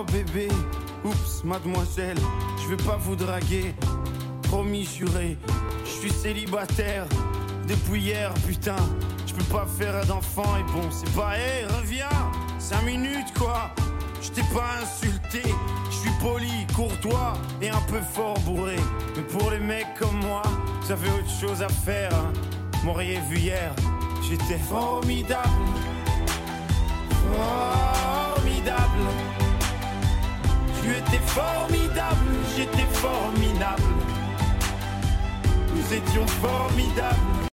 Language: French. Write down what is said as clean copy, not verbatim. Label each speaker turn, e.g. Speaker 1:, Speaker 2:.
Speaker 1: Oh bébé, oups, mademoiselle, je vais pas vous draguer. Promis, juré, je suis célibataire depuis hier, putain. Je peux pas faire d'enfant et bon, c'est pas, hé, reviens, 5 minutes quoi. Je t'ai pas insulté, je suis poli, courtois et un peu fort bourré. Mais pour les mecs comme moi, vous avez autre chose à faire, hein. M'auriez vu hier, j'étais formidable. Formidable. Tu étais formidable, j'étais formidable. Nous étions formidables.